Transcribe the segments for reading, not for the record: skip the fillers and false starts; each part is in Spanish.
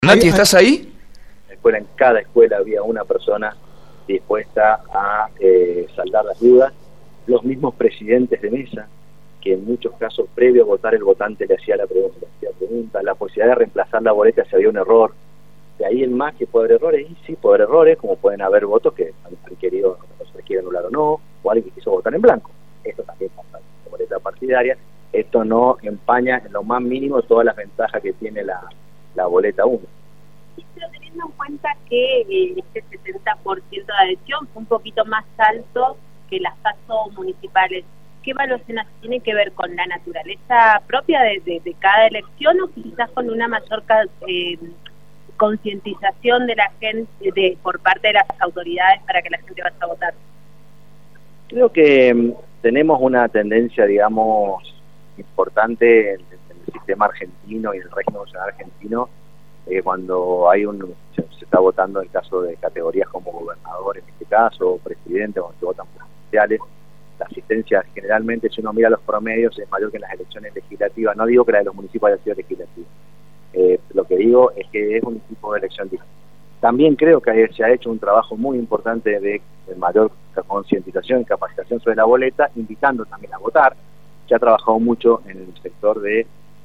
Nati, ¿estás ahí? En cada escuela había una persona dispuesta a saldar las dudas, los mismos presidentes de mesa, que en muchos casos previo a votar el votante le hacía la pregunta, la posibilidad de reemplazar la boleta si había un error. De ahí en más que puede haber errores, y sí puede haber errores, como pueden haber votos que han querido, no se quiere anular o no, o alguien que quiso votar en blanco. Esto también pasa en la boleta partidaria. Esto no empaña en lo más mínimo todas las ventajas que tiene la boleta 1. Pero teniendo en cuenta que este 70% de adhesión fue un poquito más alto que las PASO municipales, ¿qué evaluación tiene que ver con la naturaleza propia de cada elección o quizás con una mayor concientización de la gente por parte de las autoridades para que la gente vaya a votar? Creo que tenemos una tendencia, digamos, importante en el sistema argentino y en el régimen nacional argentino, cuando hay se está votando en el caso de categorías como gobernador, en este caso, o presidente, cuando se votan presidenciales, la asistencia generalmente, si uno mira los promedios, es mayor que en las elecciones legislativas. No digo que la de los municipios haya sido legislativa, lo que digo es que es un tipo de elección distinta. También creo que se ha hecho un trabajo muy importante de mayor concientización y capacitación sobre la boleta, invitando también a votar. Se ha trabajado mucho en el sector de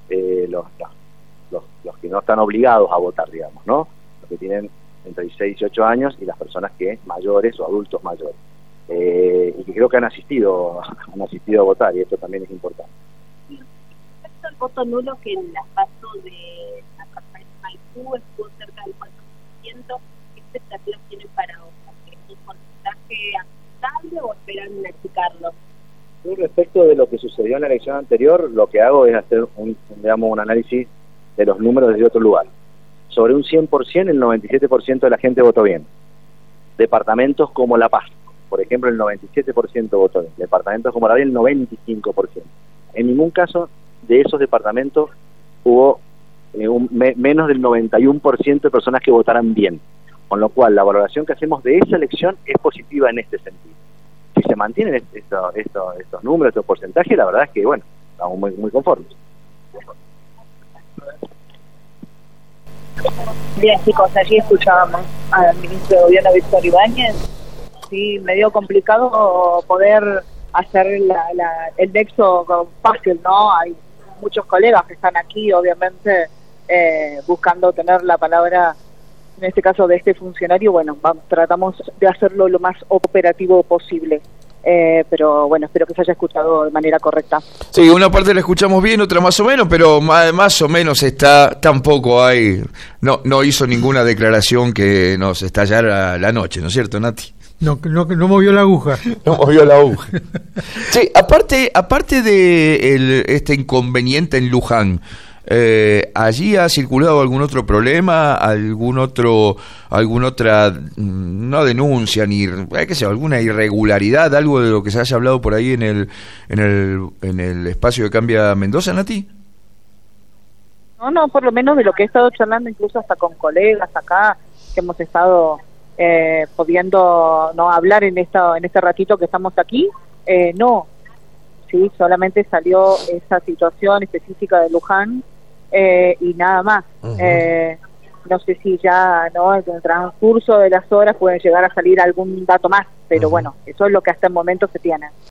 los que no están obligados a votar, digamos, ¿no? Los que tienen entre 16 y 18 años y las personas que mayores o adultos mayores. Y que creo que han asistido a votar, y esto también es importante. Y respecto al voto nulo, que en las PASO de la campaña de Maipú estuvo cerca del 4%, ¿qué expectativas tienen para ahora? ¿Es un porcentaje aceptable o esperan achicarlo? Yo, respecto de lo que sucedió en la elección anterior, lo que hago es hacer un análisis de los números desde otro lugar. Sobre un 100%, el 97% de la gente votó bien. Departamentos como La Paz, por ejemplo, el 97% votó bien. Departamentos como La Vía, el 95%. En ningún caso de esos departamentos hubo menos del 91% de personas que votaran bien. Con lo cual, la valoración que hacemos de esa elección es positiva en este sentido. Si se mantienen estos números, estos porcentajes, la verdad es que, bueno, estamos muy conformes. Bien, chicos, allí escuchábamos al ministro de Gobierno, Víctor Ibáñez. Sí, medio complicado poder hacer el nexo fácil, ¿no? Hay muchos colegas que están aquí, obviamente, buscando tener la palabra, en este caso de este funcionario. Bueno, tratamos de hacerlo lo más operativo posible. Pero bueno, espero que se haya escuchado de manera correcta. Sí, una parte la escuchamos bien, otra más o menos, pero más o menos tampoco hay, no hizo ninguna declaración que nos estallara la noche, ¿no es cierto, Nati? No movió la aguja. No movió la aguja. Sí, aparte de este inconveniente en Luján, ¿allí ha circulado algún otro problema, alguna no denuncia ni qué sé, alguna irregularidad, algo de lo que se haya hablado por ahí en el espacio de Cambia Mendoza, Nati? No, por lo menos de lo que he estado charlando, incluso hasta con colegas acá que hemos estado pudiendo no hablar en este ratito que estamos aquí, no, sí, solamente salió esa situación específica de Luján. Y nada más. No sé si ya en el transcurso de las horas puede llegar a salir algún dato más, pero bueno, eso es lo que hasta el momento se tiene.